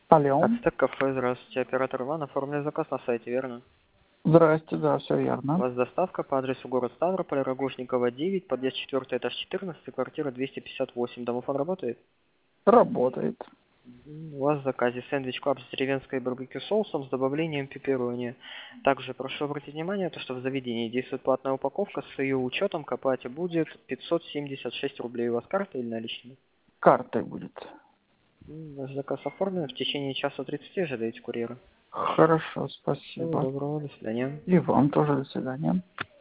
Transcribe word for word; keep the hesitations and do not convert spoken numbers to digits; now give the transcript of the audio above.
Алло. Ацтек кафе, здравствуйте. Оператор Иван, оформили заказ на сайте, верно? Здрасте, да, все У верно. вас доставка по адресу город Ставрополь, Рогожникова девять, подъезд четвёртый, этаж четырнадцать, квартира двести пятьдесят восемь. Домофон работает? Работает. Мгм. У вас в заказе сэндвич клаб с деревенской барбекю соусом с добавлением пепперони. Также прошу обратить внимание, то, что в заведении действует платная упаковка, с ее учетом к оплате будет пятьсот семьдесят шесть рублей. У вас карта или наличные? Картой будет. М, Ваш заказ оформлен, в течение часа тридцати ожидаете курьера. Хорошо, Всего спасибо. доброго, до свидания. И вам тоже до свидания.